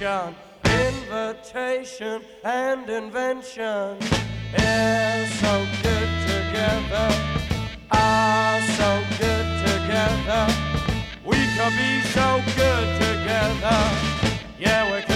nation, invitation and invention. Yeah, so good together, so good together. We could be so good together. Yeah, we